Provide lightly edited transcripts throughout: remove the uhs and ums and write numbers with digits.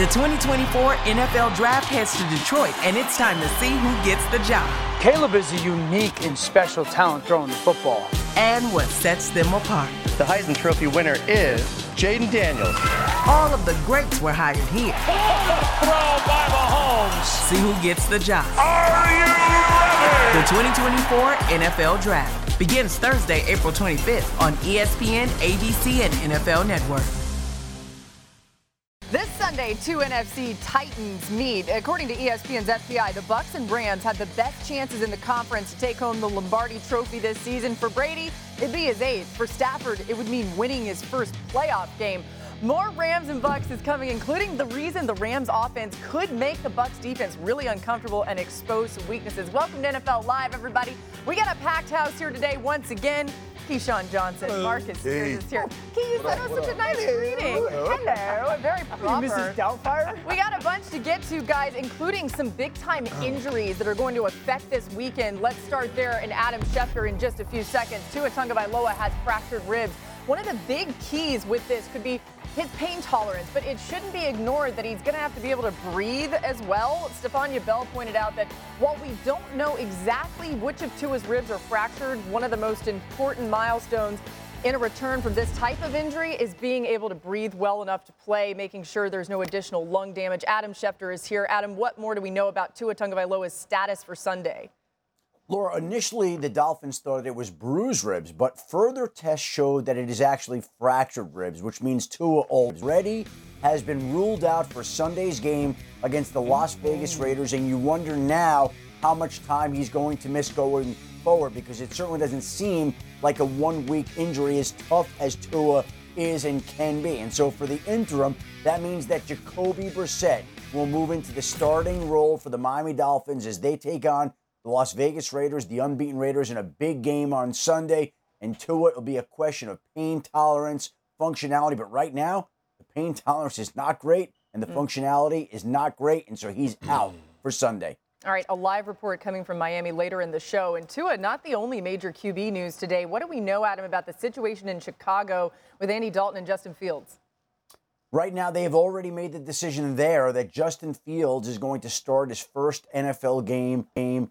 The 2024 NFL Draft heads to Detroit, and it's time to see who gets the job. Caleb is a unique and special talent throwing the football. And what sets them apart. The Heisman Trophy winner is Jaden Daniels. All of the greats were hired here. Throw by Mahomes. See who gets the job. Are you ready? The 2024 NFL Draft begins Thursday, April 25th on ESPN, ABC, and NFL Network. This Sunday, two NFC Titans meet. According to ESPN's FPI, the Bucs and Rams had the best chances in the conference to take home the Lombardi Trophy this season. For Brady, it'd be his 8th. For Stafford, it would mean winning his first playoff game. More Rams and Bucs is coming, including the reason the Rams offense could make the Bucs defense really uncomfortable and expose some weaknesses. Welcome to NFL Live, everybody. We got a packed house here today once again. Keyshawn Johnson, Marcus Spears is here. Key, you said it was such a nice greeting. Hello, very proper. Mrs. Doubtfire? We got a bunch to get to, guys, including some big-time injuries that are going to affect this weekend. Let's start there, and Adam Schefter in just a few seconds. Tua Tagovailoa has fractured ribs. One of the big keys with this could be his pain tolerance, but it shouldn't be ignored that he's going to have to be able to breathe as well. Stephania Bell pointed out that while we don't know exactly which of Tua's ribs are fractured, one of the most important milestones in a return from this type of injury is being able to breathe well enough to play, making sure there's no additional lung damage. Adam Schefter is here. Adam, what more do we know about Tua Tagovailoa's status for Sunday? Laura, initially the Dolphins thought it was bruised ribs, but further tests showed that it is actually fractured ribs, which means Tua already has been ruled out for Sunday's game against the Las Vegas Raiders, and you wonder now how much time he's going to miss going forward, because it certainly doesn't seem like a one-week injury as tough as Tua is and can be. And so for the interim, that means that Jacoby Brissett will move into the starting role for the Miami Dolphins as they take on the Las Vegas Raiders, the unbeaten Raiders, in a big game on Sunday. And Tua, it'll be a question of pain tolerance, functionality. But right now, the pain tolerance is not great, and the functionality is not great. And so he's out for Sunday. All right, a live report coming from Miami later in the show. And Tua, not the only major QB news today. What do we know, Adam, about the situation in Chicago with Andy Dalton and Justin Fields? Right now, they have already made the decision there that Justin Fields is going to start his first NFL game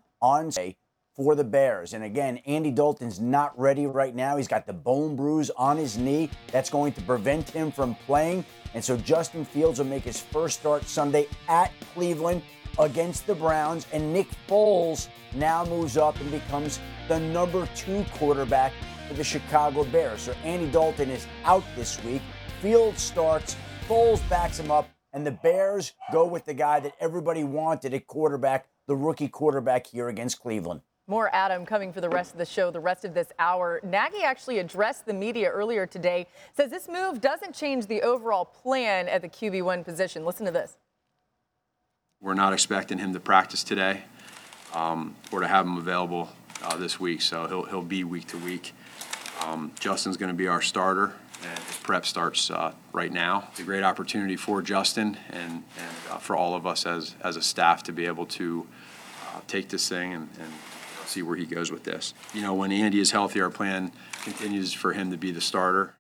on Sunday for the Bears. And again, Andy Dalton's not ready right now. He's got the bone bruise on his knee. That's going to prevent him from playing. And so Justin Fields will make his first start Sunday at Cleveland against the Browns. And Nick Foles now moves up and becomes the number 2 quarterback for the Chicago Bears. So Andy Dalton is out this week. Fields starts, Foles backs him up, and the Bears go with the guy that everybody wanted at quarterback, the rookie quarterback here against Cleveland. More Adam coming for the rest of the show, the rest of this hour. Nagy actually addressed the media earlier today, says this move doesn't change the overall plan at the QB1 position. Listen to this. We're not expecting him to practice today or to have him available this week, so he'll be week to week. Justin's going to be our starter, and his prep starts right now. It's a great opportunity for Justin and for all of us as a staff to be able to take this thing and see where he goes with this. You know, when Andy is healthy, our plan continues for him to be the starter.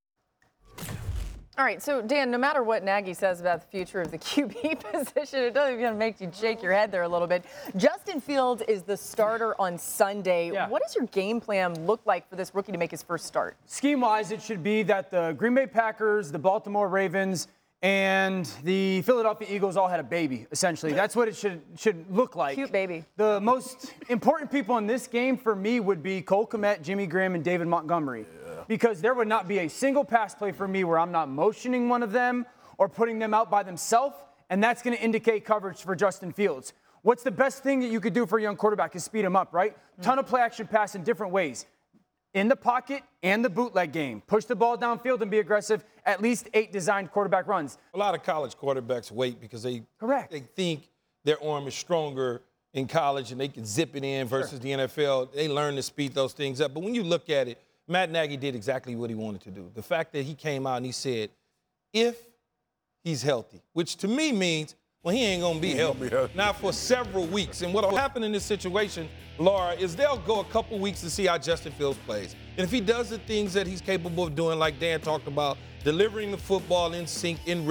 All right, so Dan, no matter what Nagy says about the future of the QB position, it doesn't even make you shake your head there a little bit. Justin Fields is the starter on Sunday. Yeah. What does your game plan look like for this rookie to make his first start? Scheme-wise, it should be that the Green Bay Packers, the Baltimore Ravens, and the Philadelphia Eagles all had a baby, essentially. That's what it should look like. Cute baby. The most important people in this game for me would be Cole Kmet, Jimmy Graham, and David Montgomery. Because there would not be a single pass play for me where I'm not motioning one of them or putting them out by themselves, and that's going to indicate coverage for Justin Fields. What's the best thing that you could do for a young quarterback is speed him up, right? Ton of play action pass in different ways. In the pocket and the bootleg game. Push the ball downfield and be aggressive. At least 8 designed quarterback runs. A lot of college quarterbacks wait because they think their arm is stronger in college and they can zip it in versus the NFL. They learn to speed those things up. But when you look at it, Matt Nagy did exactly what he wanted to do. The fact that he came out and he said, if he's healthy, which to me means, well, he ain't going to be healthy. Now for several weeks. And what will happen in this situation, Laura, is they'll go a couple weeks to see how Justin Fields plays. And if he does the things that he's capable of doing, like Dan talked about, delivering the football in sync, in rhythm,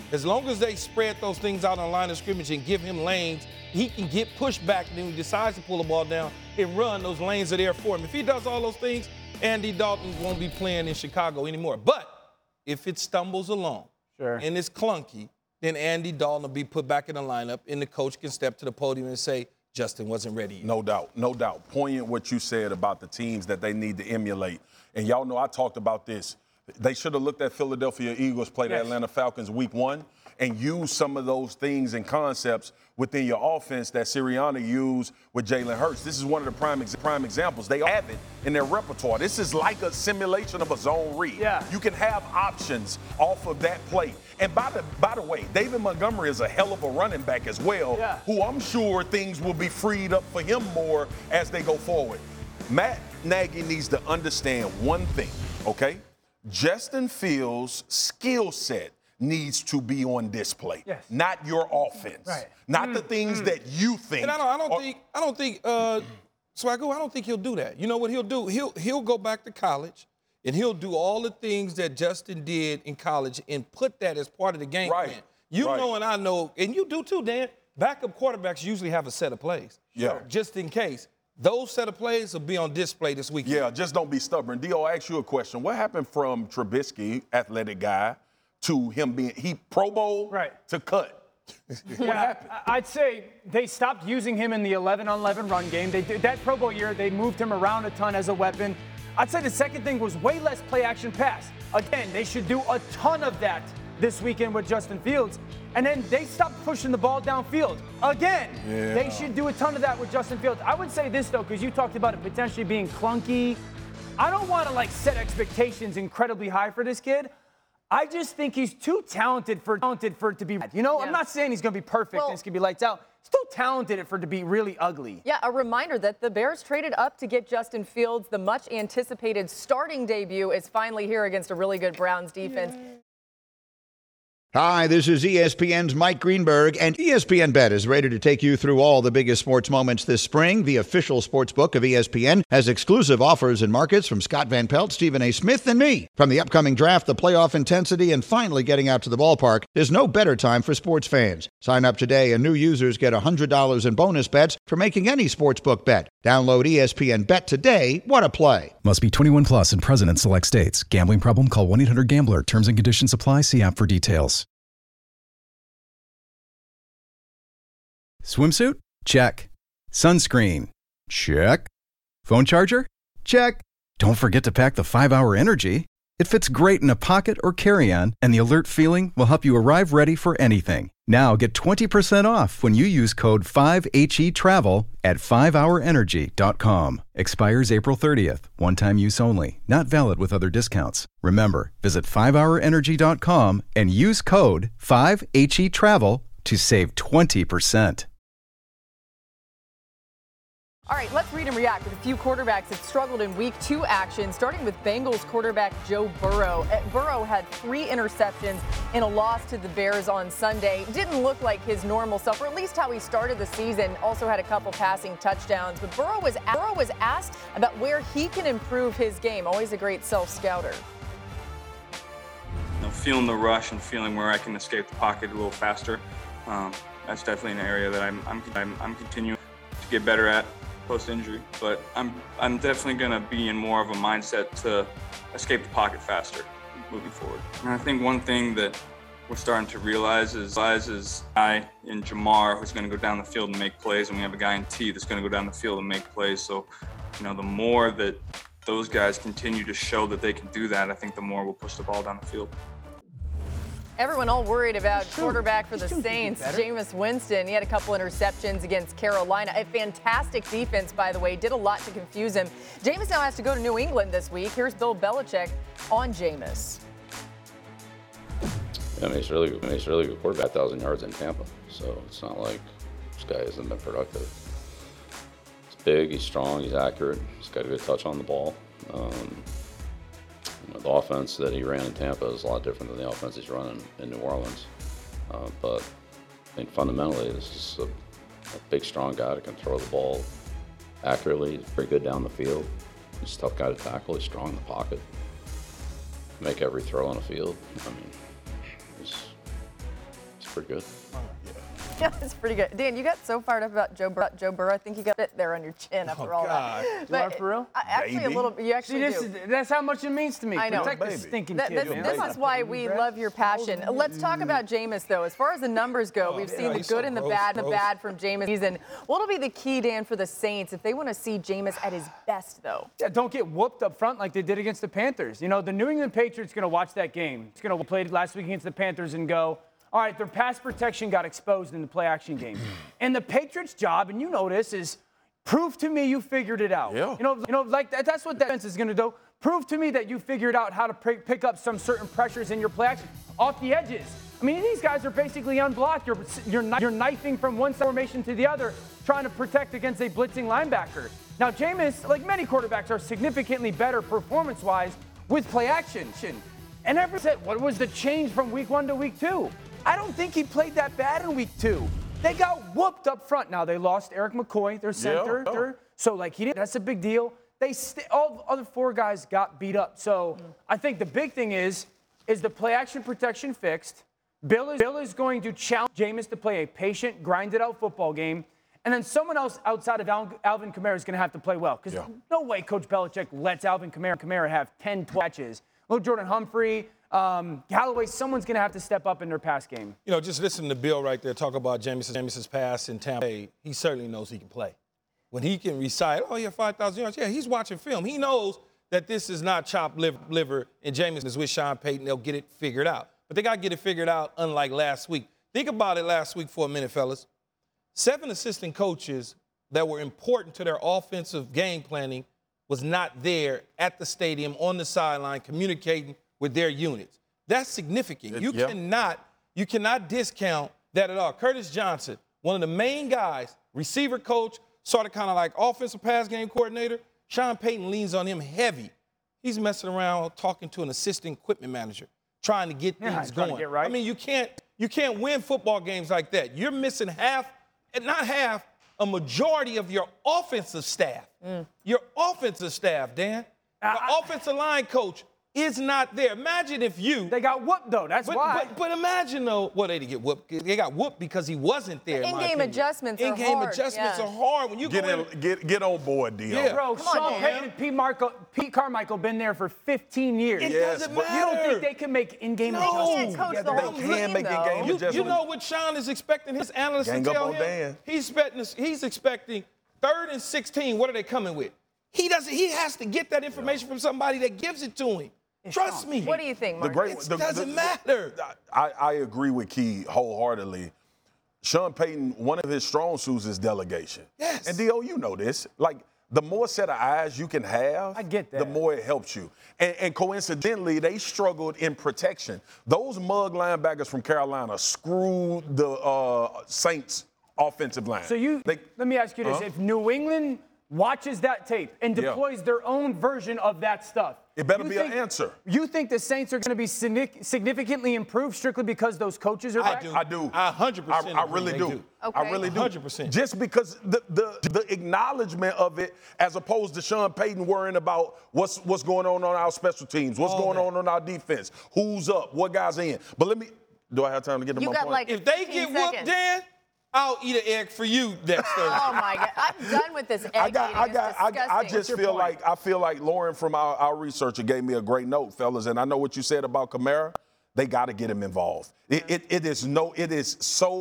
As long as they spread those things out on the line of scrimmage and give him lanes, he can get pushed back, and then when he decides to pull the ball down and run, those lanes are there for him. If he does all those things, Andy Dalton won't be playing in Chicago anymore. But if it stumbles along and it's clunky, then Andy Dalton will be put back in the lineup, and the coach can step to the podium and say, Justin wasn't ready yet. No doubt, no doubt. Poignant what you said about the teams that they need to emulate. And y'all know I talked about this. They should have looked at Philadelphia Eagles play the Atlanta Falcons week 1 and use some of those things and concepts within your offense that Sirianni used with Jalen Hurts. This is one of the prime examples. They have it in their repertoire. This is like a simulation of a zone read. Yeah. You can have options off of that play. And by the way, David Montgomery is a hell of a running back as well, who I'm sure things will be freed up for him more as they go forward. Matt Nagy needs to understand one thing, okay? Justin Fields' skill set needs to be on display, not your offense, not the things that you think. And I don't think Swaggo, I don't think he'll do that. You know what he'll do? He'll go back to college, and he'll do all the things that Justin did in college and put that as part of the game plan. You know, and I know, and you do too, Dan. Backup quarterbacks usually have a set of plays, just in case. Those set of plays will be on display this weekend. Yeah, just don't be stubborn. Dio, I'll ask you a question. What happened from Trubisky, athletic guy, to him being Pro Bowl to cut? What happened? I'd say they stopped using him in the 11-on-11 run game. They did that Pro Bowl year. They moved him around a ton as a weapon. I'd say the second thing was way less play action pass. Again, they should do a ton of that this weekend with Justin Fields. And then they stopped pushing the ball downfield. Again, they should do a ton of that with Justin Fields. I would say this, though, because you talked about it potentially being clunky. I don't want to, set expectations incredibly high for this kid. I just think he's too talented for it to be bad. You know, I'm not saying he's going to be perfect and it's going to be lights out. He's too talented for it to be really ugly. Yeah, a reminder that the Bears traded up to get Justin Fields. The much-anticipated starting debut is finally here against a really good Browns defense. Hi, this is ESPN's Mike Greenberg, and ESPN Bet is ready to take you through all the biggest sports moments this spring. The official sports book of ESPN has exclusive offers and markets from Scott Van Pelt, Stephen A. Smith, and me. From the upcoming draft, the playoff intensity, and finally getting out to the ballpark, there's no better time for sports fans. Sign up today, and new users get $100 in bonus bets for making any sportsbook bet. Download ESPN Bet today. What a play. Must be 21 plus and present in select states. Gambling problem? Call 1-800-GAMBLER. Terms and conditions apply. See app for details. Swimsuit? Check. Sunscreen? Check. Phone charger? Check. Don't forget to pack the 5-Hour Energy. It fits great in a pocket or carry-on, and the alert feeling will help you arrive ready for anything. Now get 20% off when you use code 5HETRAVEL at 5hourenergy.com. Expires April 30th. One-time use only. Not valid with other discounts. Remember, visit 5hourenergy.com and use code 5HETRAVEL to save 20%. All right, let's read and react with a few quarterbacks that struggled in Week 2 action, starting with Bengals quarterback Joe Burrow. Burrow had 3 interceptions in a loss to the Bears on Sunday. Didn't look like his normal self, or at least how he started the season. Also had a couple passing touchdowns. But Burrow was asked about where he can improve his game. Always a great self-scouter. Feeling the rush and feeling where I can escape the pocket a little faster. That's definitely an area that I'm continuing to get better at post-injury, but I'm definitely going to be in more of a mindset to escape the pocket faster moving forward. And I think one thing that we're starting to realize is I in Jamar who's going to go down the field and make plays, and we have a guy in T that's going to go down the field and make plays. So, the more that those guys continue to show that they can do that, I think the more we'll push the ball down the field. Everyone all worried about quarterback for the Saints, Jameis Winston. He had a couple interceptions against Carolina. A fantastic defense, by the way. Did a lot to confuse him. Jameis now has to go to New England this week. Here's Bill Belichick on Jameis. He's a really good quarterback, 1,000 yards in Tampa. So it's not like this guy hasn't been productive. He's big, he's strong, he's accurate. He's got a good touch on the ball. The offense that he ran in Tampa is a lot different than the offense he's running in New Orleans. But I think fundamentally this is a big, strong guy that can throw the ball accurately. He's pretty good down the field. He's a tough guy to tackle. He's strong in the pocket. Make every throw on the field. pretty good. Yeah, it's pretty good. Dan, you got so fired up about Joe Burrow. I think you got it there on your chin after all that. Do you want it for real? Actually, a little. You actually do. That's how much it means to me. I know. Protect the stinking kid, man. This is why we love your passion. Let's talk about Jameis, though. As far as the numbers go, we've seen the good and the bad from Jameis season. What'll be the key, Dan, for the Saints if they want to see Jameis at his best, though? Yeah, don't get whooped up front like they did against the Panthers. You know, the New England Patriots going to watch that game. It's going to play last week against the Panthers and go, all right, their pass protection got exposed in the play-action game. And the Patriots' job, and you know this, is prove to me you figured it out. Yeah. You know, like that's what that defense is going to do. Prove to me that you figured out how to pick up some certain pressures in your play-action off the edges. I mean, these guys are basically unblocked. You're knifing from one formation to the other, trying to protect against a blitzing linebacker. Now, Jameis, like many quarterbacks, are significantly better performance-wise with play-action. And ever said, what was the change from week 1 to week 2? I don't think he played that bad in week 2. They got whooped up front. Now, they lost Eric McCoy, their center. Yeah. So, like, that's a big deal. All the other 4 guys got beat up. So, I think the big thing is the play-action protection fixed? Bill is going to challenge Jameis to play a patient, grinded-out football game. And then someone else outside of Alvin Kamara is going to have to play well. Because no way Coach Belichick lets Alvin Kamara have 10 catches. Little Jordan Humphrey, Galloway, someone's going to have to step up in their pass game. You know, just listen to Bill right there talk about Jameis's pass in Tampa Bay. He certainly knows he can play. When he can recite, 5,000 yards, yeah, he's watching film. He knows that this is not chopped liver, and Jameis is with Sean Payton. They'll get it figured out. But they got to get it figured out, unlike last week. Think about it last week for a minute, fellas. 7 assistant coaches that were important to their offensive game planning was not there at the stadium, on the sideline, communicating with their units. That's significant. You cannot discount that at all. Curtis Johnson, one of the main guys, receiver coach, sort of kind of like offensive pass game coordinator. Sean Payton leans on him heavy. He's messing around talking to an assistant equipment manager, trying to get things going. To get right. I mean, you can't win football games like that. You're missing a majority of your offensive staff. Your offensive staff, Dan. The offensive line coach is not there. Imagine if They got whooped, though. That's why. But imagine, though, they didn't get whooped. They got whooped because he wasn't there. In-game adjustments are hard. In-game adjustments are hard. When you get on board, Dio. Yeah. Bro, Sean Payton and Pete Carmichael been there for 15 years. It doesn't matter. You don't think they can make in-game adjustments? They can make in-game adjustments. You know what Sean is expecting his analysts to tell him? He's expecting 3rd and 16. What are they coming with? He has to get that information from somebody that gives it to him. Trust me. What do you think, Mark? It doesn't matter. I agree with Key wholeheartedly. Sean Payton, one of his strong suits is delegation. Yes. And Dio, you know this. Like, the more set of eyes you can have, I get that. the more it helps you. And coincidentally, they struggled in protection. Those mug linebackers from Carolina screwed the Saints offensive line. So let me ask you this. If New England watches that tape and deploys their own version of that stuff, it better be an answer. You think the Saints are going to be significantly improved strictly because those coaches are back? I do. I 100%. I really do. Okay. I really do. 100%. Just because the acknowledgement of it, as opposed to Sean Payton worrying about what's going on our special teams, what's going on our defense, who's up, what guys in. But do I have time to get to my point? Like if they get whooped, Dan, I'll eat an egg for you next Thursday. Oh my God! I'm done with this egg eating. I just feel like Lauren from our researcher gave me a great note, fellas, and I know what you said about Kamara. They got to get him involved. It is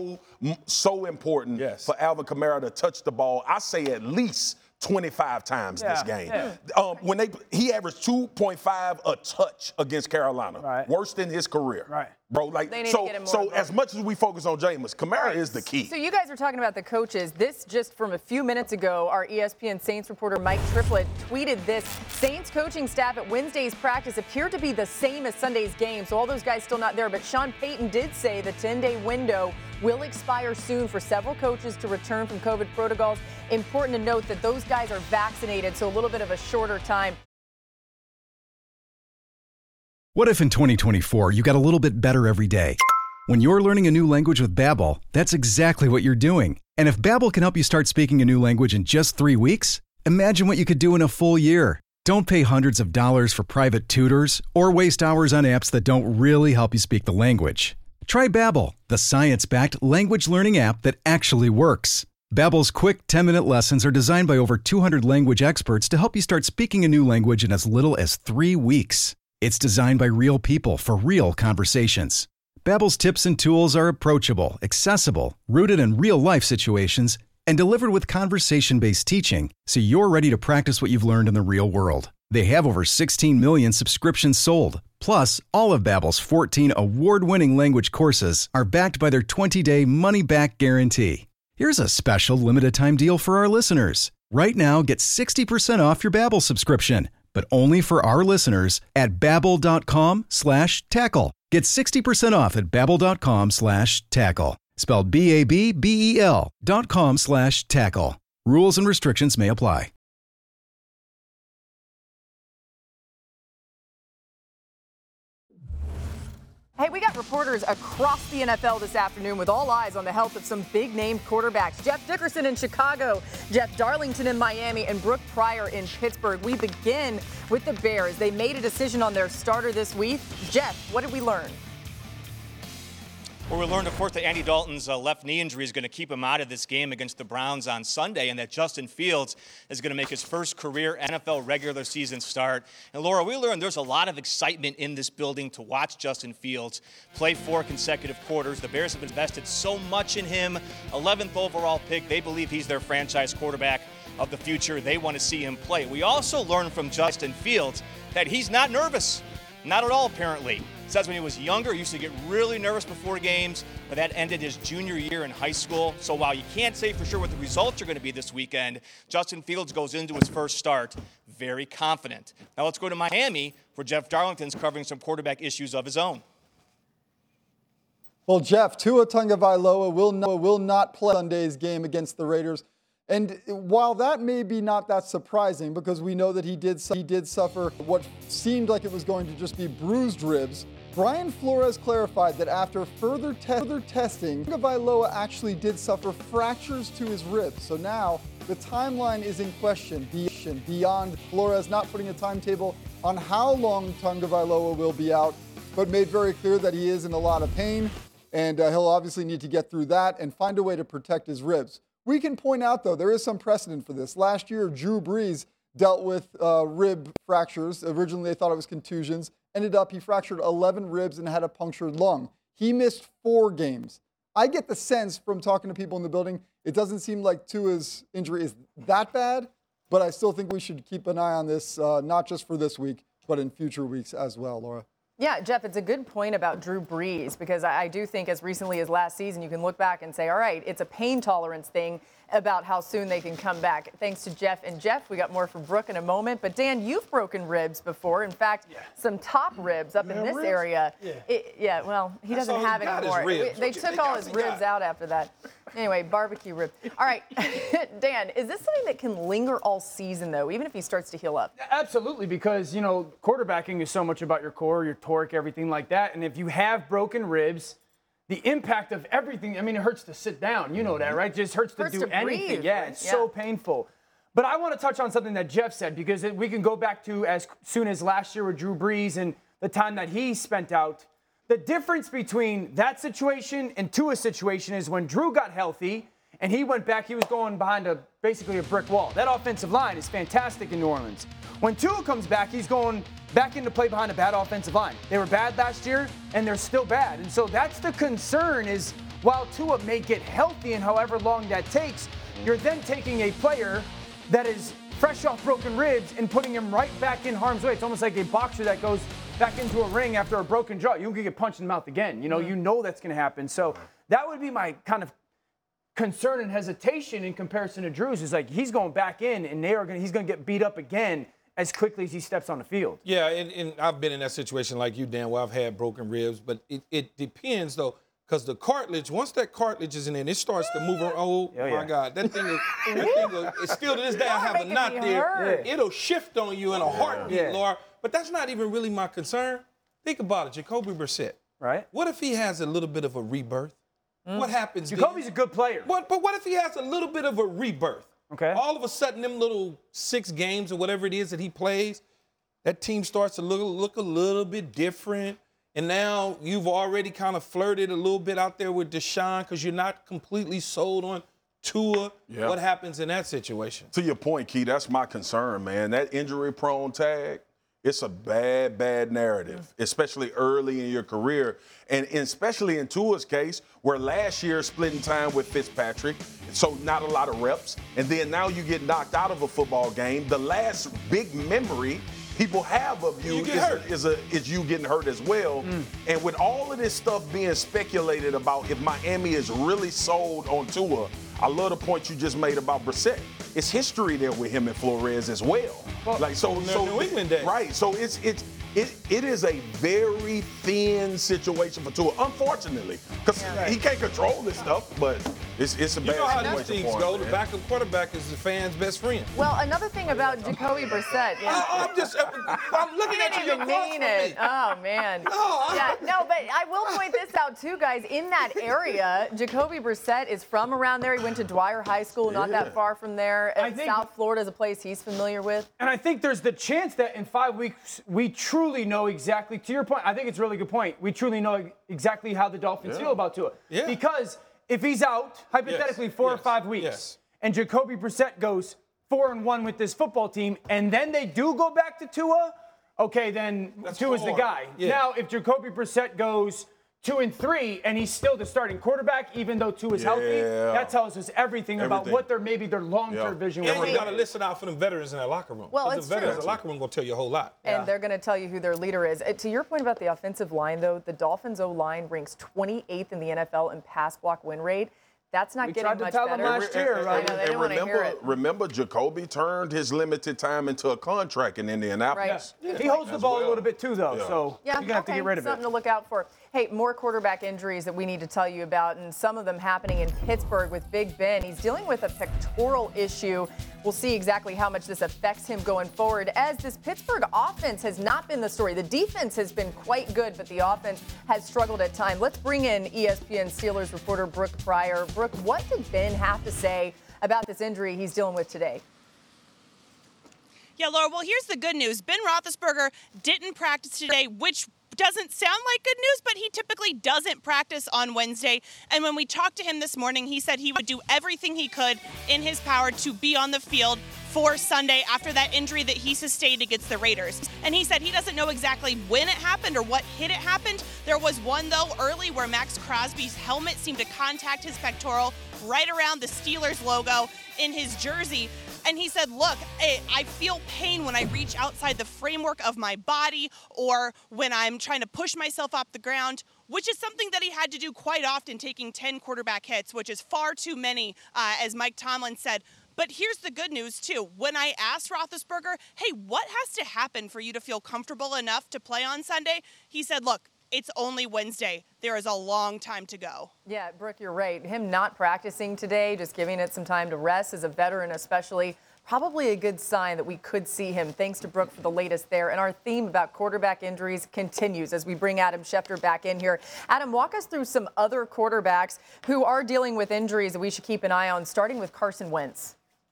so important for Alvin Kamara to touch the ball. I say at least 25 times this game. Yeah. He averaged 2.5 a touch against Carolina, worst in his career. Right. Bro, so as much as we focus on Jameis, Kamara is the key. So you guys are talking about the coaches. This just from a few minutes ago, our ESPN Saints reporter Mike Triplett tweeted this. Saints coaching staff at Wednesday's practice appeared to be the same as Sunday's game, so all those guys still not there. But Sean Payton did say the 10-day window will expire soon for several coaches to return from COVID protocols. Important to note that those guys are vaccinated, so a little bit of a shorter time. What if in 2024 you got a little bit better every day? When you're learning a new language with Babbel, that's exactly what you're doing. And if Babbel can help you start speaking a new language in just 3 weeks, imagine what you could do in a full year. Don't pay hundreds of dollars for private tutors or waste hours on apps that don't really help you speak the language. Try Babbel, the science-backed language learning app that actually works. Babbel's quick 10-minute lessons are designed by over 200 language experts to help you start speaking a new language in as little as 3 weeks. It's designed by real people for real conversations. Babbel's tips and tools are approachable, accessible, rooted in real-life situations, and delivered with conversation-based teaching, so you're ready to practice what you've learned in the real world. They have over 16 million subscriptions sold. Plus, all of Babbel's 14 award-winning language courses are backed by their 20-day money-back guarantee. Here's a special limited-time deal for our listeners. Right now, get 60% off your Babbel subscription, but only for our listeners at Babbel.com/tackle. Get 60% off at Babbel.com/tackle. Spelled BABBEL.com/tackle. Rules and restrictions may apply. Hey, we got reporters across the NFL this afternoon with all eyes on the health of some big-name quarterbacks. Jeff Dickerson in Chicago, Jeff Darlington in Miami, and Brooke Pryor in Pittsburgh. We begin with the Bears. They made a decision on their starter this week. Jeff, what did we learn? Well, we learned, of course, that Andy Dalton's left knee injury is going to keep him out of this game against the Browns on Sunday, and that Justin Fields is going to make his first career NFL regular season start. And, Laura, we learned there's a lot of excitement in this building to watch Justin Fields play 4 consecutive quarters. The Bears have invested so much in him. 11th overall pick. They believe he's their franchise quarterback of the future. They want to see him play. We also learned from Justin Fields that he's not nervous. Not at all, apparently. Says when he was younger, he used to get really nervous before games, but that ended his junior year in high school. So while you can't say for sure what the results are going to be this weekend, Justin Fields goes into his first start very confident. Now let's go to Miami, where Jeff Darlington's covering some quarterback issues of his own. Well, Jeff, Tua Tagovailoa will not play Sunday's game against the Raiders. And while that may be not that surprising, because we know that he did suffer what seemed like it was going to just be bruised ribs, Brian Flores clarified that after further testing, Tagovailoa actually did suffer fractures to his ribs. So now the timeline is in question beyond Flores not putting a timetable on how long Tagovailoa will be out, but made very clear that he is in a lot of pain, and he'll obviously need to get through that and find a way to protect his ribs. We can point out, though, there is some precedent for this. Last year, Drew Brees dealt with rib fractures. Originally, they thought it was contusions. Ended up, he fractured 11 ribs and had a punctured lung. He missed 4 games. I get the sense from talking to people in the building, it doesn't seem like Tua's injury is that bad, but I still think we should keep an eye on this, not just for this week, but in future weeks as well, Laura. Yeah, Jeff, it's a good point about Drew Brees, because I do think as recently as last season, you can look back and say, all right, it's a pain tolerance thing about how soon they can come back. Thanks to Jeff. And Jeff, we got more from Brooke in a moment. But Dan, you've broken ribs before. In fact, some top ribs up in this area. Yeah, well, he doesn't have it anymore. They took all his ribs out after that. Anyway, barbecue ribs. All right, Dan, is this something that can linger all season, though, even if he starts to heal up? Absolutely, because, you know, quarterbacking is so much about your core, your torque, everything like that. And if you have broken ribs, the impact of everything, I mean, it hurts to sit down. You know that, right? It just hurts to do anything. Breathe, yeah, it's so painful. But I want to touch on something that Jeff said, because we can go back to as soon as last year with Drew Brees and the time that he spent out. The difference between that situation and Tua's situation is when Drew got healthy and he went back, he was going behind basically a brick wall. That offensive line is fantastic in New Orleans. When Tua comes back, he's going back into play behind a bad offensive line. They were bad last year, and they're still bad. And so that's the concern is while Tua may get healthy and however long that takes, you're then taking a player that is fresh off broken ribs and putting him right back in harm's way. It's almost like a boxer that goes back into a ring after a broken jaw. You can get punched in the mouth again. You know that's going to happen. So that would be my kind of concern and hesitation in comparison to Drew's. Is like he's going back in and he's going to get beat up again as quickly as he steps on the field. Yeah, and I've been in that situation like you, Dan, where I've had broken ribs, but it depends, though, because the cartilage, once that cartilage is in there, it starts to move around. Oh, my God. That thing is still to this day, I have a knot there. Yeah. It'll shift on you in a heartbeat, Laura. But that's not even really my concern. Think about it, Jacoby Brissett. Right. What if he has a little bit of a rebirth? What happens? Jacoby's a good player. But what if he has a little bit of a rebirth? Okay. All of a sudden, them little 6 games or whatever it is that he plays, that team starts to look a little bit different. And now you've already kind of flirted a little bit out there with Deshaun because you're not completely sold on Tua. Yeah. What happens in that situation? To your point, Key, that's my concern, man. That injury-prone tag, it's a bad, bad narrative, especially early in your career. And especially in Tua's case, where last year splitting time with Fitzpatrick, so not a lot of reps. And then now you get knocked out of a football game. The last big memory people have of you is you getting hurt as well. And with all of this stuff being speculated about if Miami is really sold on Tua, I love the point you just made about Brissett. It's history there with him and Flores as well. New England days. Right. So it is a very thin situation for Tua, unfortunately, because he can't control this stuff. But it's a bad situation. You know how these things for him, go. man. The backup quarterback is the fan's best friend. Well, another thing about Jacoby Brissett. I'm looking at you. You mean it. Oh, man. But I will point this out, too, guys. In that area, Jacoby Brissett is from around there. He went to Dwyer High School, not that far from there. And South Florida is a place he's familiar with. And I think there's the chance that in 5 weeks, we truly know exactly, to your point, I think it's a really good point, we truly know exactly how the Dolphins feel about Tua. Yeah. Because if he's out, hypothetically, 4 or 5 weeks, and Jacoby Brissett goes 4-1 with this football team, and then they do go back to Tua, okay, then Tua's the guy. Yeah. Now, if Jacoby Brissett goes 2-3 and he's still the starting quarterback, even though Tua's healthy, that tells us everything about what their long-term vision was. And you got to listen out for the veterans in that locker room. Well, the it's veterans true. in the locker room going to tell you a whole lot. And they're going to tell you who their leader is. To your point about the offensive line, though, the Dolphins' O-line ranks 28th in the NFL in pass block win rate. That's not getting much better. Last year, right? They didn't want to hear it. Remember, Jacoby turned his limited time into a contract in Indianapolis. Right. He holds the ball a little bit too, though, so you're going to have to get rid of it. Something to look out for. Hey, more quarterback injuries that we need to tell you about, and some of them happening in Pittsburgh with Big Ben. He's dealing with a pectoral issue. We'll see exactly how much this affects him going forward, as this Pittsburgh offense has not been the story. The defense has been quite good, but the offense has struggled at times. Let's bring in ESPN Steelers reporter Brooke Pryor. Brooke, what did Ben have to say about this injury he's dealing with today? Yeah, Laura, well, here's the good news. Ben Roethlisberger didn't practice today, which doesn't sound like good news, but he typically doesn't practice on Wednesday. And when we talked to him this morning, he said he would do everything he could in his power to be on the field for Sunday after that injury that he sustained against the Raiders. And he said he doesn't know exactly when it happened or what hit it happened. There was one, though, early where Max Crosby's helmet seemed to contact his pectoral right around the Steelers logo in his jersey. And he said, look, I feel pain when I reach outside the framework of my body or when I'm trying to push myself off the ground, which is something that he had to do quite often, taking 10 quarterback hits, which is far too many, as Mike Tomlin said. But here's the good news, too. When I asked Roethlisberger, hey, what has to happen for you to feel comfortable enough to play on Sunday? He said, look, it's only Wednesday. There is a long time to go. Yeah, Brooke, you're right. Him not practicing today, just giving it some time to rest as a veteran especially, probably a good sign that we could see him. Thanks to Brooke for the latest there. And our theme about quarterback injuries continues as we bring Adam Schefter back in here. Adam, walk us through some other quarterbacks who are dealing with injuries that we should keep an eye on, starting with Carson Wentz.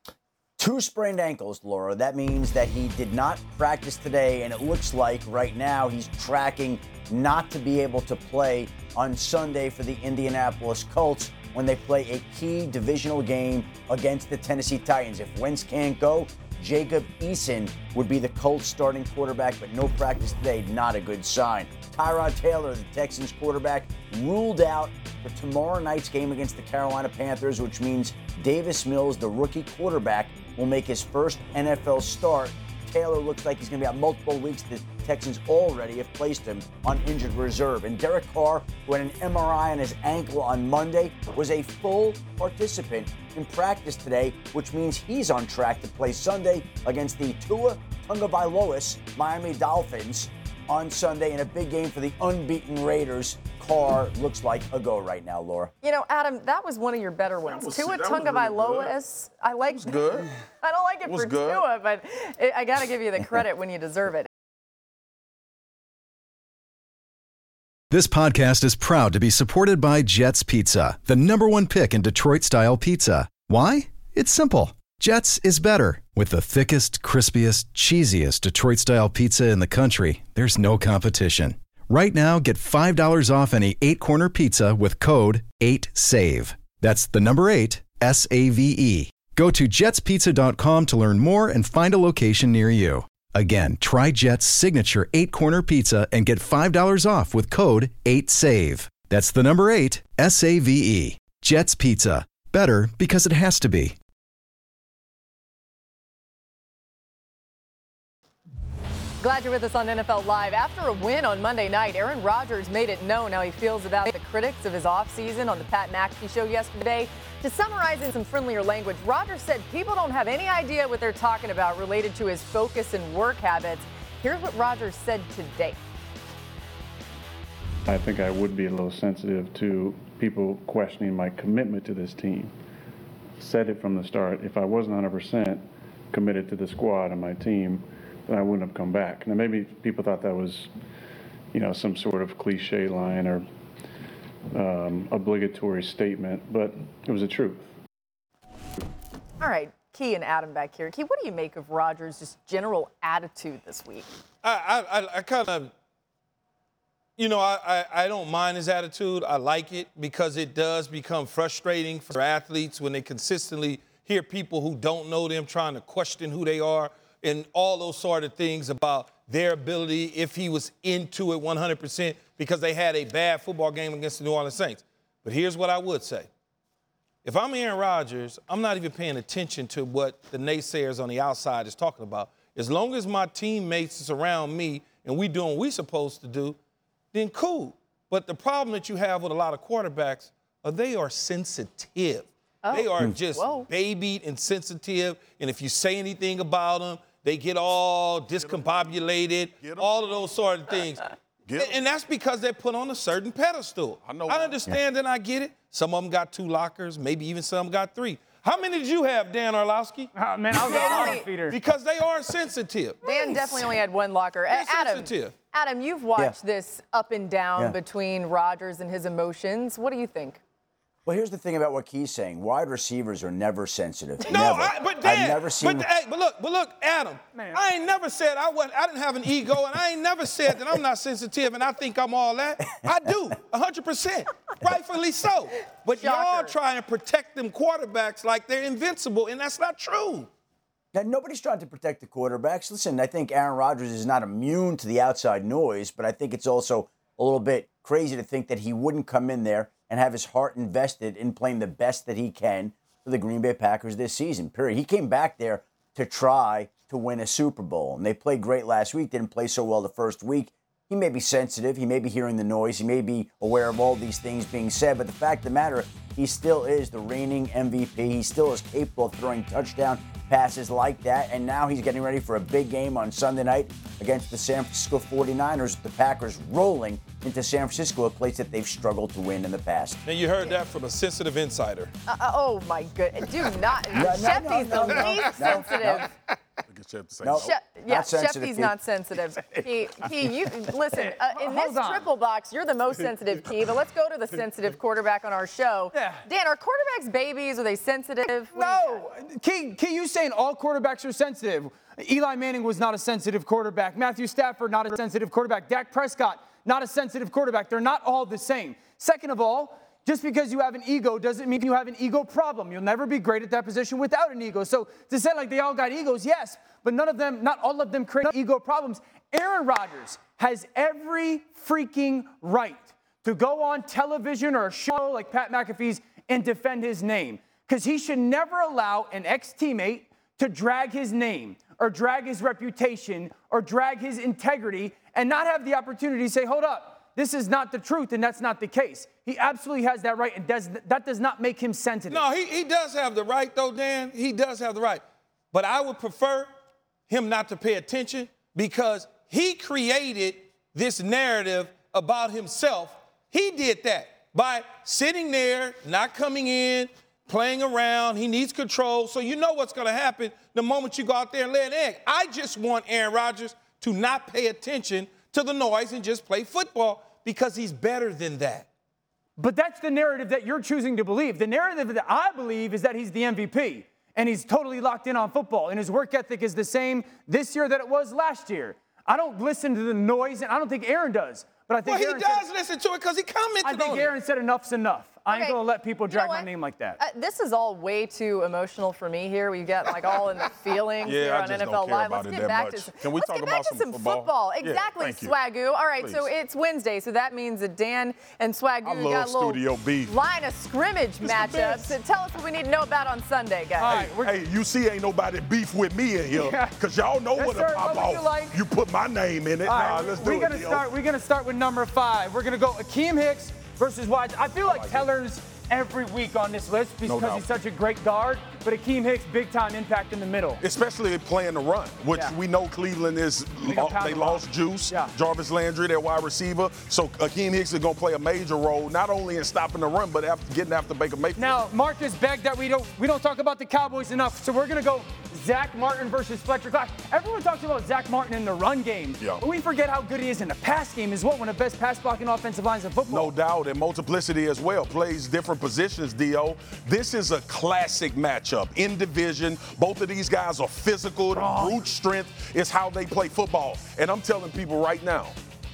2 sprained ankles, Laura. That means that he did not practice today, and it looks like right now he's tracking not to be able to play on Sunday for the Indianapolis Colts when they play a key divisional game against the Tennessee Titans. If Wentz can't go, Jacob Eason would be the Colts starting quarterback, but no practice today, not a good sign. Tyrod Taylor, the Texans quarterback, ruled out for tomorrow night's game against the Carolina Panthers, which means Davis Mills, the rookie quarterback, will make his first NFL start. Taylor looks like he's going to be out multiple weeks. The Texans already have placed him on injured reserve. And Derek Carr, who had an MRI on his ankle on Monday, was a full participant in practice today, which means he's on track to play Sunday against the Tua Tagovailoa Miami Dolphins on Sunday in a big game for the unbeaten Raiders. Carr looks like a go right now, Laura. You know, Adam, that was one of your better ones. Tua Tagovailoa, I like that. Good. I don't like it for good. Tua, but I got to give you the credit when you deserve it. This podcast is proud to be supported by Jets Pizza, the #1 pick in Detroit-style pizza. Why? It's simple. Jets is better. With the thickest, crispiest, cheesiest Detroit-style pizza in the country, there's no competition. Right now, get $5 off any 8-corner pizza with code 8SAVE. That's the number 8, S-A-V-E. Go to jetspizza.com to learn more and find a location near you. Again, try Jet's signature 8-corner pizza and get $5 off with code 8SAVE. That's the number 8, S-A-V-E. Jet's Pizza. Better because it has to be. Glad you're with us on NFL Live. After a win on Monday night, Aaron Rodgers made it known how he feels about the critics of his offseason on the Pat McAfee show yesterday. To summarize in some friendlier language, Rodgers said people don't have any idea what they're talking about related to his focus and work habits. Here's what Rodgers said today. I think I would be a little sensitive to people questioning my commitment to this team. Said it from the start. If I wasn't 100% committed to the squad and my team, then I wouldn't have come back. Now, maybe people thought that was, some sort of cliche line or obligatory statement, but it was the truth. All right, Key and Adam back here. Key, what do you make of Rodgers' just general attitude this week? I kind of, I don't mind his attitude. I like it because it does become frustrating for athletes when they consistently hear people who don't know them trying to question who they are and all those sort of things about their ability if he was into it 100% because they had a bad football game against the New Orleans Saints. But here's what I would say. If I'm Aaron Rodgers, I'm not even paying attention to what the naysayers on the outside is talking about. As long as my teammates is around me and we doing what we supposed to do, then cool. But the problem that you have with a lot of quarterbacks are they are sensitive. They are just babied and sensitive. And if you say anything about them, they get all discombobulated, all of those sort of things. And that's because they're put on a certain pedestal. I understand and I get it. Some of them got 2 lockers, maybe even some got 3. How many did you have, Dan Orlovsky? Man, I was a bottom feeder. Because they are sensitive. Dan definitely only had 1 locker. Adam, you've watched this up and down between Rodgers and his emotions. What do you think? Well, here's the thing about what Key's saying. Wide receivers are never sensitive. No, never. but Dan, I've never seen. But look, Adam. Man. I ain't never said I didn't have an ego, and I ain't never said that I'm not sensitive, and I think I'm all that. I do, 100%, rightfully so. But y'all try and protect them quarterbacks like they're invincible, and that's not true. Now, nobody's trying to protect the quarterbacks. Listen, I think Aaron Rodgers is not immune to the outside noise, but I think it's also a little bit crazy to think that he wouldn't come in there and have his heart invested in playing the best that he can for the Green Bay Packers this season, period. He came back there to try to win a Super Bowl, and they played great last week, didn't play so well the first week. He may be sensitive, he may be hearing the noise, he may be aware of all these things being said, but the fact of the matter, he still is the reigning MVP. He still is capable of throwing touchdown passes like that, and now he's getting ready for a big game on Sunday night against the San Francisco 49ers. The Packers rolling into San Francisco, a place that they've struggled to win in the past. And you heard that from a sensitive insider. Oh, my goodness. Do not. Sheffy's the least sensitive. Sheffy's not sensitive. Key, you listen. In this triple box, you're the most sensitive, Key. But let's go to the sensitive quarterback on our show. Dan, are quarterbacks babies? Are they sensitive? No, Key, you saying all quarterbacks are sensitive? Eli Manning was not a sensitive quarterback. Matthew Stafford, not a sensitive quarterback. Dak Prescott, not a sensitive quarterback. They're not all the same. Second of all, just because you have an ego doesn't mean you have an ego problem. You'll never be great at that position without an ego. So to say like they all got egos, yes, but not all of them create ego problems. Aaron Rodgers has every freaking right to go on television or a show like Pat McAfee's and defend his name, because he should never allow an ex-teammate to drag his name or drag his reputation or drag his integrity and not have the opportunity to say, hold up, this is not the truth, and that's not the case. He absolutely has that right, and that does not make him sensitive. No, he does have the right, though, Dan. He does have the right. But I would prefer him not to pay attention because he created this narrative about himself. He did that by sitting there, not coming in, playing around. He needs control. So you know what's going to happen the moment you go out there and lay an egg. I just want Aaron Rodgers to not pay attention to the noise and just play football because he's better than that. But that's the narrative that you're choosing to believe. The narrative that I believe is that he's the MVP and he's totally locked in on football and his work ethic is the same this year that it was last year. I don't listen to the noise, and I don't think Aaron does. But I think he does listen to it because he commented on it. I think Aaron said enough's enough. I ain't Okay. going to let people drag my name like that. This is all way too emotional for me here. We get like all in the feelings Yeah, here I on just NFL don't care Live. about Let's it get that back much. to Can we talk about some football? Yeah, Exactly, thank you. Swagoo. All right, so Please. it's Wednesday, so that means that Dan and Swagoo I love got a little studio beef. line of scrimmage matchups. So tell us what we need to know about on Sunday, guys. Hey, you see ain't nobody beef with me in here. Yeah. Because y'all know Yes, what sir. a pop What would you off. like? You put my name in it. All Nah, right, let's do we're it, gonna Dio. start. We're gonna start with number 5. We're gonna go Akeem Hicks versus Wyatt. I feel like Teller's every week on this list because doubt. he's such a great guard. But Akeem Hicks, big time impact in the middle. Especially playing the run, which we know Cleveland is. They lost Juice, Jarvis Landry, their wide receiver. So Akeem Hicks is going to play a major role, not only in stopping the run, but getting after Baker Mayfield. Now, Marcus begged that we don't talk about the Cowboys enough, so we're gonna go Zach Martin versus Fletcher Cox. Everyone talks about Zach Martin in the run game, but we forget how good he is in the pass game as well. One of the best pass blocking offensive lines in football. No doubt, and multiplicity as well. Plays different positions, Dio. This is a classic matchup in division. Both of these guys are physical. Brute strength is how they play football. And I'm telling people right now,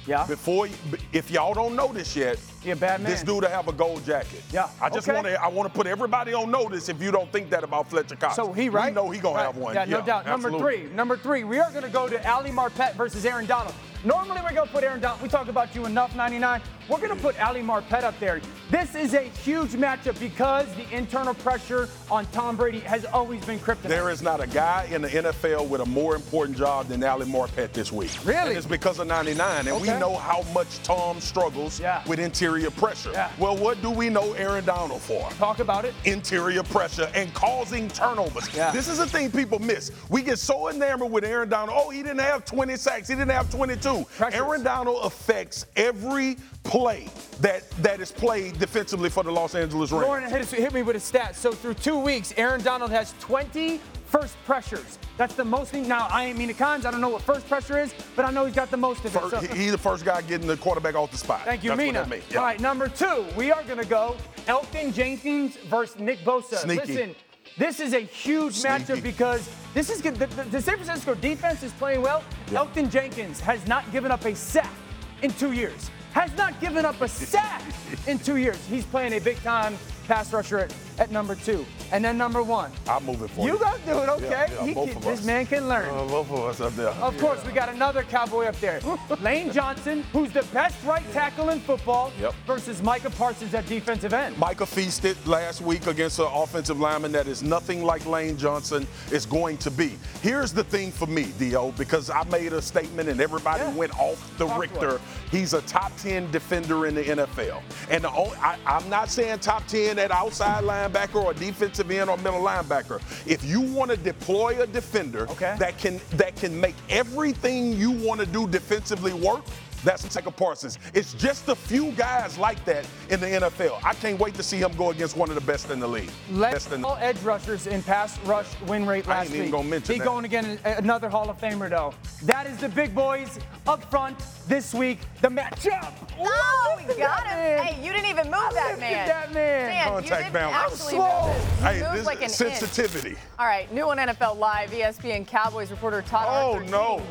if y'all don't know this yet, you're a bad man. This dude will have a gold jacket. Yeah. I just want to put everybody on notice if you don't think that about Fletcher Cox. So we know he gonna have one. Yeah, no doubt. Absolutely. Number three, we are gonna go to Ali Marpet versus Aaron Donald. Normally we're gonna put Aaron Donald. We talk about you enough, 99. We're gonna put Ali Marpet up there. This is a huge matchup because the internal pressure on Tom Brady has always been kryptonite. There is not a guy in the NFL with a more important job than Ali Marpet this week. Really? And it's because of 99. And we know how much Tom struggles with interior pressure. Yeah. Well, what do we know Aaron Donald for? Talk about it. Interior pressure and causing turnovers. Yeah. This is the thing people miss. We get so enamored with Aaron Donald. Oh, he didn't have 20 sacks. He didn't have 22. Aaron Donald affects every play that is played defensively for the Los Angeles Rams. Lauren hit me with a stat. So through 2 weeks, Aaron Donald has 20 first pressures. That's the most thing. Now, I ain't Mina Kimes. I don't know what first pressure is, but I know he's got the most of it. So. He's the first guy getting the quarterback off the spot. Thank you, That's Mina. what that means. Yeah. All right, number 2, we are going to go Elgton Jenkins versus Nick Bosa. Sneaky. Listen, this is a huge matchup because this is good. The San Francisco defense is playing well. Elgton Jenkins has not given up a sack in 2 years. Has not given up a sack in 2 years. He's playing a big-time pass rusher at number 2. And then number 1. I'm moving for you. You got to do it, okay? Yeah, both of This us. man can learn. Both of us up there. Of course, we got another Cowboy up there. Lane Johnson, who's the best right tackle in football, versus Micah Parsons at defensive end. Micah feasted last week against an offensive lineman that is nothing like Lane Johnson is going to be. Here's the thing for me, Dio, because I made a statement and everybody went off the Richter. He's a top 10 defender in the NFL. And I'm not saying top 10 at outside linebacker or defensive end or middle linebacker. If you want to deploy a defender that can make everything you want to do defensively work, that's Micah Parsons. It's just a few guys like that in the NFL. I can't wait to see him go against one of the best in the league. All edge rushers in pass rush win rate last week. I ain't even gonna mention that. He going again, another Hall of Famer though. That is the big boys up front this week. The matchup. Oh, we got him. Hey, you didn't even move that man. That man. Dan, you Contact didn't balance. actually move this. You Hey, moved this like an is sensitivity. All right, new on NFL Live, ESPN Cowboys reporter Todd Arthur.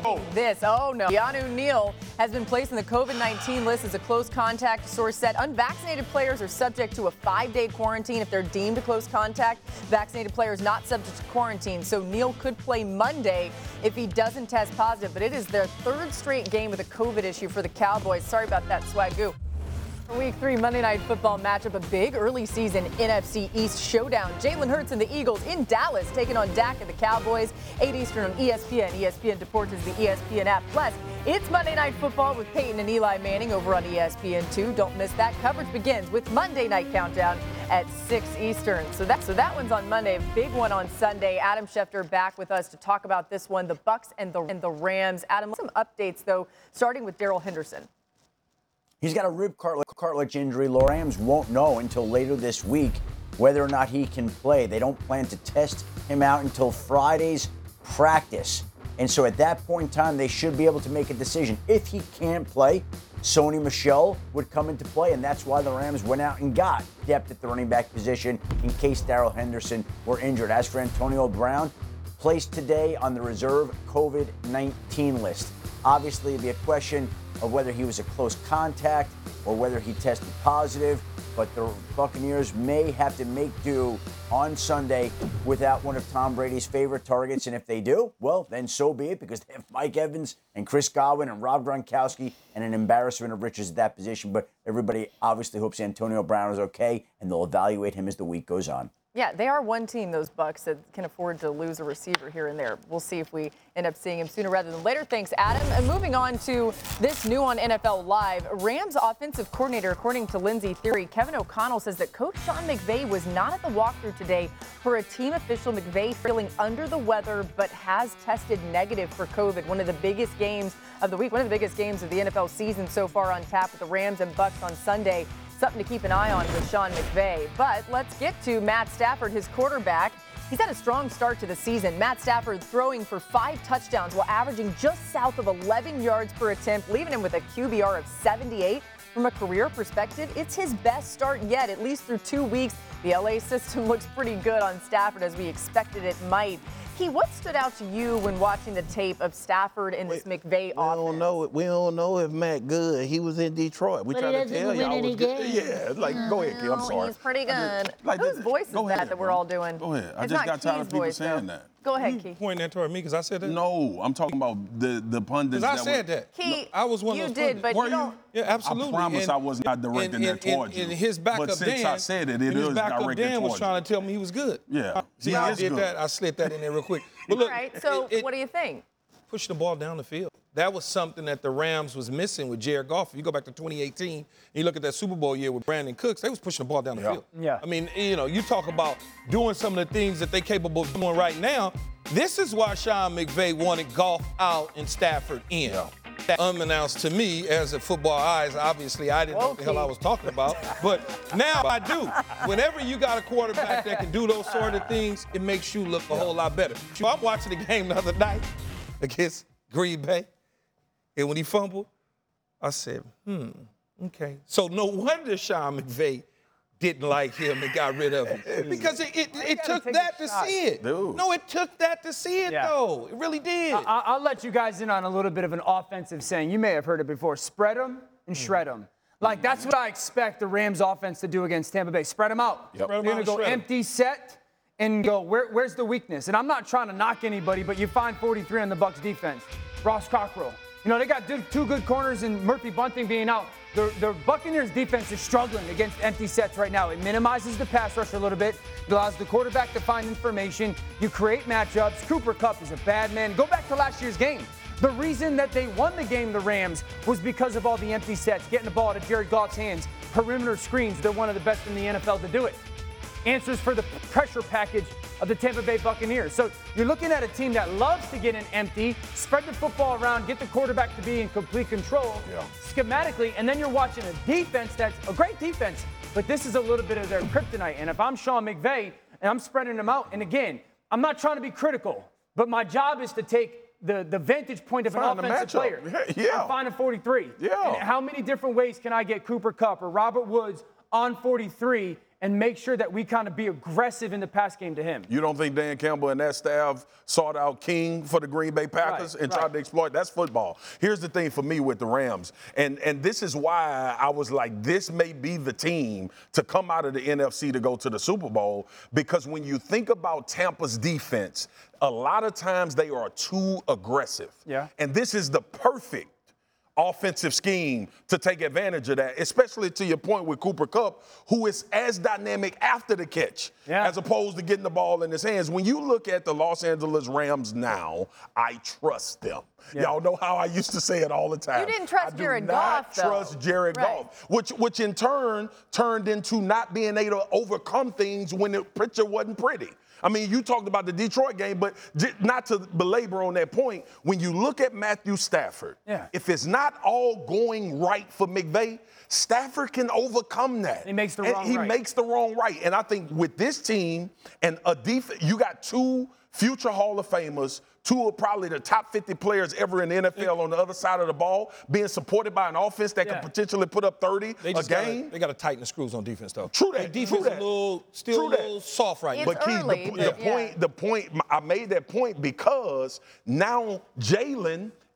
Keanu Neal has been placed in the COVID-19 list as a close contact. Source said unvaccinated players are subject to a 5-day quarantine if they're deemed a close contact. Vaccinated players not subject to quarantine. So Neal could play Monday if he doesn't test positive. But it is their 3rd straight game with a COVID issue for the Cowboys. Sorry about that, Swagoo. Week 3 Monday Night Football matchup, a big early season NFC East showdown. Jalen Hurts and the Eagles in Dallas taking on Dak and the Cowboys. 8 Eastern on ESPN. ESPN Deportes is the ESPN app. Plus, it's Monday Night Football with Peyton and Eli Manning over on ESPN2. Don't miss that. Coverage begins with Monday Night Countdown at 6 Eastern. So that one's on Monday. A big one on Sunday. Adam Schefter back with us to talk about this one, the Bucs and the Rams. Adam, some updates, though, starting with Darrell Henderson. He's got a rib cartilage injury. The Rams won't know until later this week whether or not he can play. They don't plan to test him out until Friday's practice. And so at that point in time, they should be able to make a decision. If he can't play, Sony Michel would come into play, and that's why the Rams went out and got depth at the running back position in case Darrell Henderson were injured. As for Antonio Brown, placed today on the reserve COVID-19 list. Obviously, it'd be a question of whether he was a close contact or whether he tested positive. But the Buccaneers may have to make do on Sunday without one of Tom Brady's favorite targets. And if they do, well, then so be it, because they have Mike Evans and Chris Godwin and Rob Gronkowski and an embarrassment of riches at that position. But everybody obviously hopes Antonio Brown is okay, and they'll evaluate him as the week goes on. Yeah, they are one team, those Bucs, that can afford to lose a receiver here and there. We'll see if we end up seeing him sooner rather than later. Thanks, Adam. And moving on to this new on NFL Live, Rams offensive coordinator, according to Lindsey Theory, Kevin O'Connell says that Coach Sean McVay was not at the walkthrough today for a team official. McVay feeling under the weather, but has tested negative for COVID. One of the biggest games of the week, one of the biggest games of the NFL season so far on tap with the Rams and Bucs on Sunday. Something to keep an eye on with Sean McVay. But let's get to Matt Stafford, his quarterback. He's had a strong start to the season. Matt Stafford throwing for 5 touchdowns while averaging just south of 11 yards per attempt, leaving him with a QBR of 78. From a career perspective, it's his best start yet, at least through 2 weeks. The LA system looks pretty good on Stafford, as we expected it might. Key, what stood out to you when watching the tape of Stafford and this McVay offense? We don't know if Matt good. He was in Detroit. We try to tell y'all was good. Yeah, go ahead, Key. I'm sorry. He's pretty good. Whose voice is that we're all doing? Go ahead. I It's just not got tired Key's of people voice, saying though. that. Go ahead, Key. Pointing that toward me because I said that? No, I'm talking about the pundits. Because I said that. Key, I was one of those you did, pundits. but you don't. Yeah, absolutely. I promise I was not directing that towards you. And his backup but since Dan, I said it, it his is backup directed Dan was towards trying to tell me he was good. Yeah. See He how I is did good. that? I slid that in there real quick. But look, All right, so what do you think? Push the ball down the field. That was something that the Rams was missing with Jared Goff. If you go back to 2018, and you look at that Super Bowl year with Brandon Cooks, they was pushing the ball down the field. Yeah. I mean, you talk about doing some of the things that they're capable of doing right now. This is why Sean McVay wanted Goff out and Stafford in. That unbeknownst to me, as a football eyes, obviously I didn't know what the hell I was talking about. But now I do. Whenever you got a quarterback that can do those sort of things, it makes you look a whole lot better. So I'm watching the game the other night against Green Bay, and when he fumbled, I said, okay. So no wonder Sean McVay didn't like him and got rid of him. Because it took that to see it. Dude. No, it took that to see it, though. It really did. I'll let you guys in on a little bit of an offensive saying. You may have heard it before. Spread them and shred them. Like, that's what I expect the Rams offense to do against Tampa Bay. Spread them out. Yep. They're going to go empty set and go, where's the weakness? And I'm not trying to knock anybody, but you find 43 on the Bucs defense. Ross Cockrell. You know, they got 2 good corners and Murphy Bunting being out. The Buccaneers defense is struggling against empty sets right now. It minimizes the pass rush a little bit. It allows the quarterback to find information. You create matchups. Cooper Kupp is a bad man. Go back to last year's game. The reason that they won the game, the Rams, was because of all the empty sets, getting the ball out of Jared Goff's hands, perimeter screens. They're one of the best in the NFL to do it. Answers for the pressure package of the Tampa Bay Buccaneers. So you're looking at a team that loves to get in empty, spread the football around, get the quarterback to be in complete control schematically, and then you're watching a defense that's a great defense, but this is a little bit of their kryptonite. And if I'm Sean McVay and I'm spreading them out, and again, I'm not trying to be critical, but my job is to take the vantage point of an offensive player. I'm finding 43. And how many different ways can I get Cooper Kupp or Robert Woods on 43 and make sure that we kind of be aggressive in the pass game to him? You don't think Dan Campbell and that staff sought out King for the Green Bay Packers and tried to exploit? That's football. Here's the thing for me with the Rams, and this is why I was like, this may be the team to come out of the NFC to go to the Super Bowl, because when you think about Tampa's defense, a lot of times they are too aggressive. Yeah. And this is the perfect offensive scheme to take advantage of that, especially to your point with Cooper Kupp, who is as dynamic after the catch as opposed to getting the ball in his hands. When you look at the Los Angeles Rams now, I trust them. Y'all know how I used to say it all the time. You didn't trust Jared Goff, though. I do not trust Jared Goff, which in turn turned into not being able to overcome things when the picture wasn't pretty. I mean, you talked about the Detroit game, but not to belabor on that point, when you look at Matthew Stafford, if it's not all going right for McVay, Stafford can overcome that. He makes the wrong right. He makes the wrong right. And I think with this team and a defense, you got 2 future Hall of Famers, 2 of probably the top 50 players ever in the NFL on the other side of the ball, being supported by an offense that can potentially put up 30 a game. They got to tighten the screws on defense, though. True that. Their defense is still a little soft right now. But Keith, the point, I made that point because now Jalen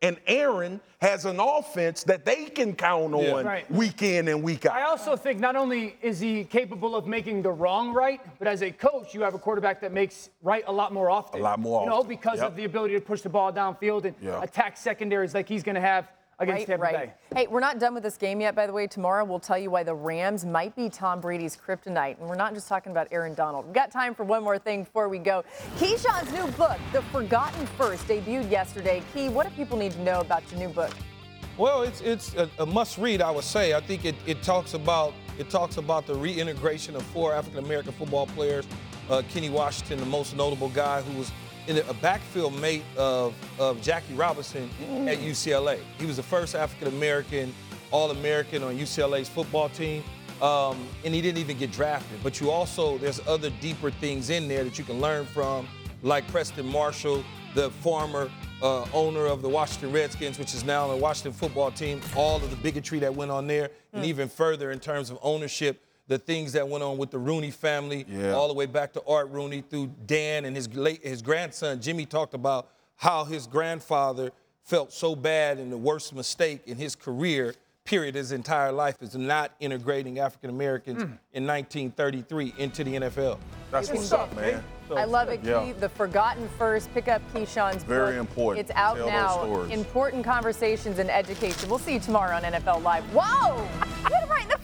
and Aaron has an offense that they can count on week in and week out. I also think not only is he capable of making the wrong right, but as a coach, you have a quarterback that makes right a lot more often. A lot more often. You know, because of the ability to push the ball downfield and attack secondaries like he's going to have against Tampa Bay. Hey, we're not done with this game yet, by the way. Tomorrow we'll tell you why the Rams might be Tom Brady's kryptonite. And we're not just talking about Aaron Donald. We've got time for one more thing before we go. Keyshawn's new book, The Forgotten First, debuted yesterday. Key, what do people need to know about your new book? Well, it's a must-read, I would say. I think it talks about the reintegration of 4 African-American football players. Kenny Washington, the most notable guy who was in a backfield mate of Jackie Robinson at UCLA. He was the first African-American All-American on UCLA's football team, and he didn't even get drafted. But there's other deeper things in there that you can learn from, like Preston Marshall, the former owner of the Washington Redskins, which is now on the Washington football team, all of the bigotry that went on there, and even further in terms of ownership, the things that went on with the Rooney family, all the way back to Art Rooney through Dan and his grandson. Jimmy talked about how his grandfather felt so bad, and the worst mistake in his career, period, his entire life, is not integrating African Americans in 1933 into the NFL. That's what's up, man. I love it, Key. The Forgotten First. Pick up Keyshawn's book. Very important. It's out Tell now. those stories. Important conversations and education. We'll see you tomorrow on NFL Live. Whoa! I hit him right in the